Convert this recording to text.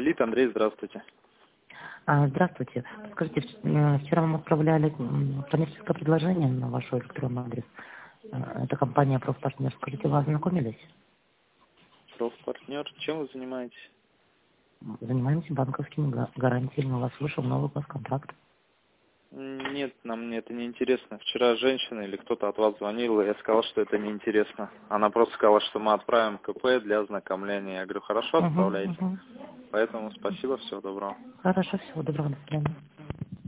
Элит, Андрей, здравствуйте. Здравствуйте. Скажите, вчера вам отправляли коммерческое предложение на ваш электронный адрес. Это компания «Профпартнер». Скажите, вы ознакомились? Профпартнер. Чем вы занимаетесь? Занимаемся банковскими гарантиями. У вас вышел новый госконтракт. Нет, нам это не интересно. Вчера женщина или кто-то от вас звонил, и я сказал, что это не интересно. Она просто сказала, что мы отправим КП для ознакомления. Я говорю, хорошо, отправляйте. Поэтому спасибо, всего доброго. Хорошо, всего доброго, до свидания.